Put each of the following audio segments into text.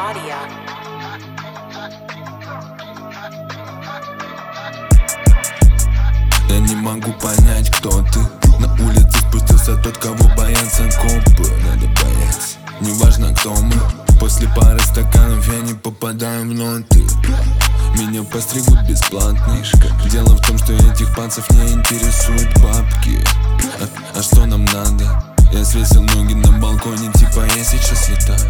Audio. Я не могу понять, кто ты. На улице спустился тот, кого боятся копы. Надо бояться, неважно кто мы. После пары стаканов я не попадаю в ноты. Меня постригут бесплатно. Дело в том, что этих пацев не интересуют бабки. А что нам надо? Я свесил ноги на балконе, типа я сейчас летаю.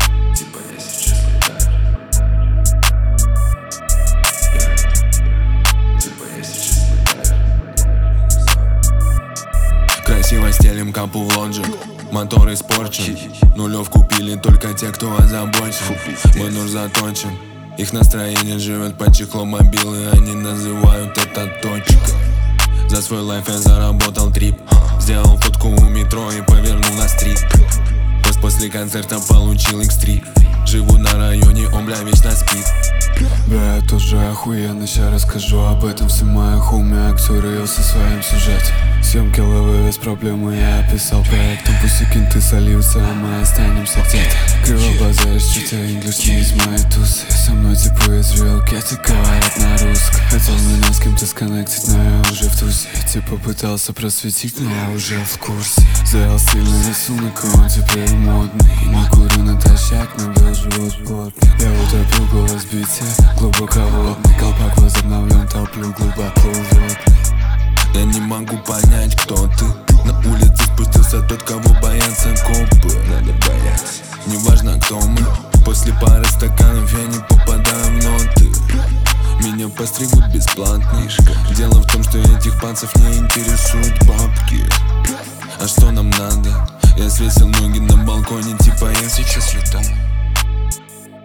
Красиво стелим капу в лоджик, мотор испорчен. Нулевку пили только те, кто озабочен. Мотор заточен, их настроение живет под чехлом мобилы. Они называют это точкой. За свой лайф я заработал трип. Сделал фотку у метро и повернул на стрип. После концерта получил X3. Живу на районе, он, бля, вечно спит. Бля, я тоже охуенно, ща расскажу об этом. Все мои хуми, актеры, я со своим сюжетом. Съемки лавы, без проблемы, я описал проектом. Пусть и кенты сольются, а мы останемся где-то. Кривоглазая, что-то English не из моей тусы. Со мной типа из real кеты говорят на русском. Хотел меня с кем-то сконнектить, но я уже в тузе. Типа пытался просветить, но я уже в курсе. Сделал стильный рисунок, и он теперь модный. Не курю натощак, но бил живот плотный. Я утопил голос в бите, глубоко водный. Колпак возобновлен, топлю глубоко водный. Я не могу понять, кто ты. На улице спустился тот, кого боятся копы. Надо бояться, неважно кто мы. После пары стаканов я не попадаю в ноты. Меня постригут бесплатно. Дело в том, что этих пацев не интересуют бабки. А что нам надо? Я свесил ноги на балконе, типа я сейчас летаю.